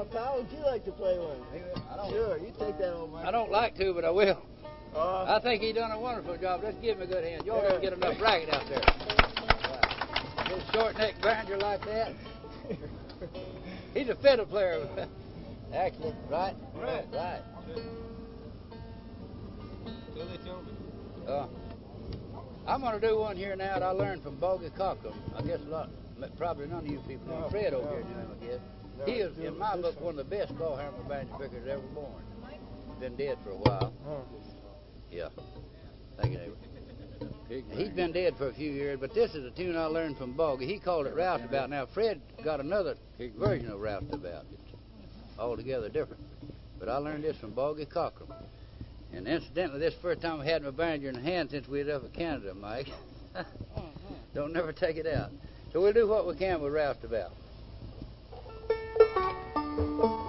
How would you like to play one? Sure, you take that old man. I don't like to, but I will. I think he done a wonderful job. Let's give him a good hand. Y'all don't get enough racket out there. A little short-necked Behringer like that. He's a fiddle player. Actually, right? Right. So they told me. I'm going to do one here now that I learned from Bogey Cochran. I guess probably none of you people know Fred over here knew him, I guess. He is, in my book, one of the best clawhammer banjo pickers ever born. Been dead for a while. Yeah. Thank you, neighbor. He's been dead for a few years, but this is a tune I learned from Bogey. He called it Roustabout. Now, Fred got another version of Roustabout. It's altogether different. But I learned this from Bogey Cochran. And incidentally, this is the first time I had my banjo in hand since we was up in Canada, Mike. Don't never take it out. So we'll do what we can with Roustabout.